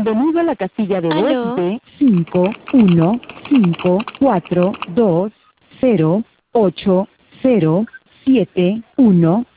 Bienvenido a la casilla de ¿Aló? voz de 51542080711.